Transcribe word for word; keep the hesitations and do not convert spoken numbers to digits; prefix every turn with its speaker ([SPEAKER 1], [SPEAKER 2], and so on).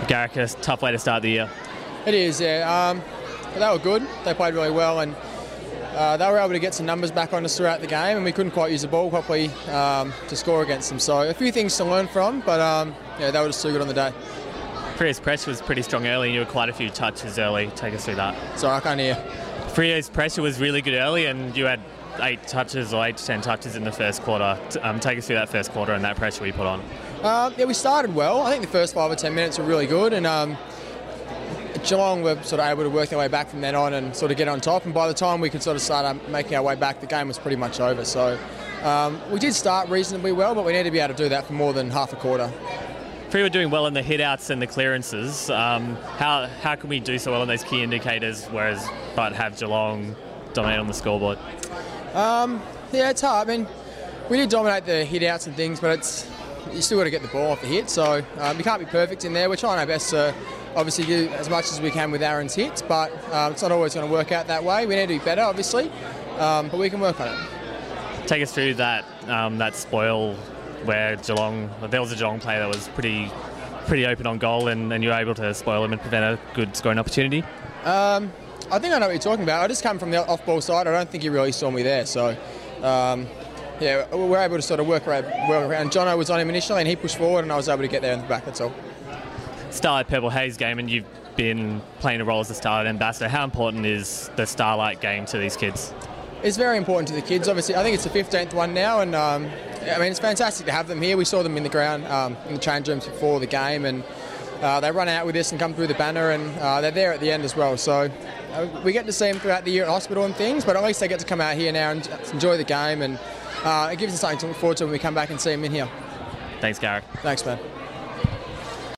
[SPEAKER 1] Garrick, a tough way to start the year.
[SPEAKER 2] It is, yeah. Um, but they were good. They played really well, and uh, they were able to get some numbers back on us throughout the game, and we couldn't quite use the ball properly um, to score against them. So a few things to learn from, but um, yeah, they were just too good on the day.
[SPEAKER 1] Freo's pressure was pretty strong early, and you were quite a few touches early. Take us through that.
[SPEAKER 2] Sorry, I can't hear.
[SPEAKER 1] Freo's pressure was really good early, and you had eight touches or eight to ten touches in the first quarter. Um, take us through that first quarter and that pressure we put on.
[SPEAKER 2] Uh, yeah, we started well. I think the first five or ten minutes were really good, and um, Geelong were sort of able to work their way back from then on and sort of get on top. And by the time we could sort of start um, making our way back, the game was pretty much over. So um, we did start reasonably well, but we need to be able to do that for more than half a quarter.
[SPEAKER 1] Freo were doing well in the hit-outs and the clearances. Um, how how can we do so well on those key indicators, whereas but have Geelong dominate on the scoreboard?
[SPEAKER 2] Um, yeah, it's hard. I mean, we did dominate the hit-outs and things, but it's you still got to get the ball off the hit, so um, we can't be perfect in there. We're trying our best to obviously do as much as we can with Aaron's hits, but um, it's not always going to work out that way. We need to be better, obviously, um, but we can work on it.
[SPEAKER 1] Take us through that um, that spoil where Geelong, there was a Geelong player that was pretty pretty open on goal, and, and you were able to spoil him and prevent a good scoring opportunity.
[SPEAKER 2] Um, I think I know what you're talking about. I just come from the off-ball side. I don't think he really saw me there, so um, yeah, we were able to sort of work around. Work around. Jono was on him initially, and he pushed forward, and I was able to get there in the back. That's all.
[SPEAKER 1] Starlight Purple Haze game, and you've been playing a role as the Starlight ambassador. How important is the Starlight game to these kids?
[SPEAKER 2] It's very important to the kids. Obviously, I think it's the fifteenth one now, and um, I mean it's fantastic to have them here. We saw them in the ground um, in the change rooms before the game, and uh, they run out with this and come through the banner, and uh, they're there at the end as well. So uh, we get to see them throughout the year at hospital and things, but at least they get to come out here now and enjoy the game, and uh, it gives us something to look forward to when we come back and see them in here.
[SPEAKER 1] Thanks, Garrick.
[SPEAKER 2] Thanks, man.